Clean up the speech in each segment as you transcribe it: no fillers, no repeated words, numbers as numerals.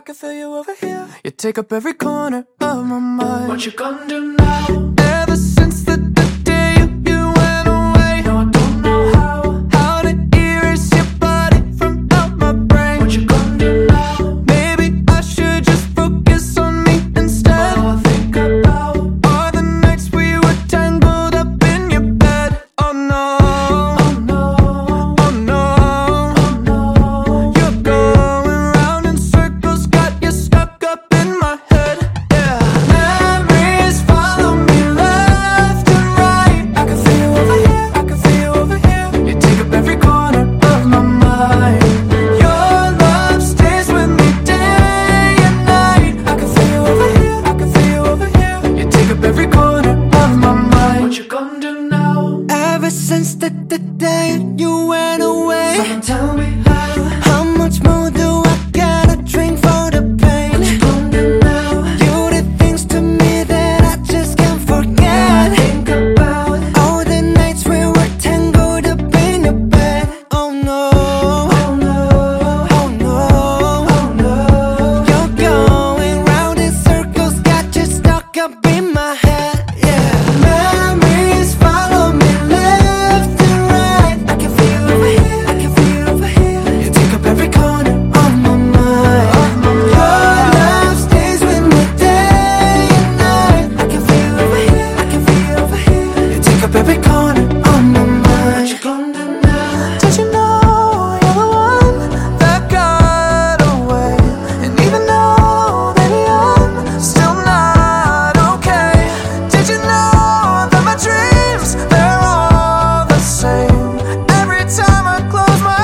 can feel you over here. You take up every corner of my mind. What you gonna do now? Ever since the day you went away, No, I don't know how to erase your body from out my brain. What you gonna do now? Maybe I should just focus on me instead. All I think about All the nights we were tangled up in your bed. Oh no, oh no, oh no, oh no. you're going round in circles, got you stuck up in my head. Yeah, memories follow me left and right. I can feel you over here, I can feel you over here. You take up every corner of my mind. Your love stays with me day and night. I can feel you over here, I can feel you over here. You take up every corner of my mind. What you gonna do now? Ever since the day you went away, Someone tell me how much more do I gotta drink for the pain? what you gonna do now? You did things to me that I just can't forget. Think about All the nights we were tangled up in your bed. Oh no, oh no, oh no, oh no. you're going round in circles, got you stuck up in my head. Yeah, memories follow me left and right. I can feel you over here, I can feel you over here. You take up every corner of my mind. Your love stays with me day and night. I can feel you over here, I can feel you over here. You take up every corner of my What mind. you gonna do now? Did you know you're the one that got away? And even though, baby, I'm still not okay. Did you know that my dreams, they're all the same? Every time I close my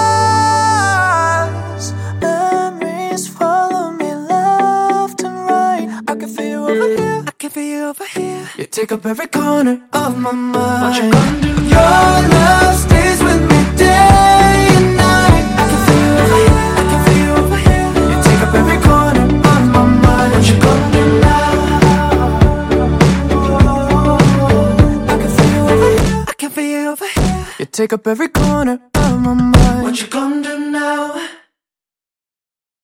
eyes, memories follow me left and right. I can feel you over here, I can feel you over here. You take up every corner of my mind. What you gonna do now? Your love stays with me day and night. I can feel you over here, I can feel you over here. You take up every corner of my mind. What you gonna do now? I can feel you over here, I can feel you over here. You take up every corner of my mind. What you gonna do now?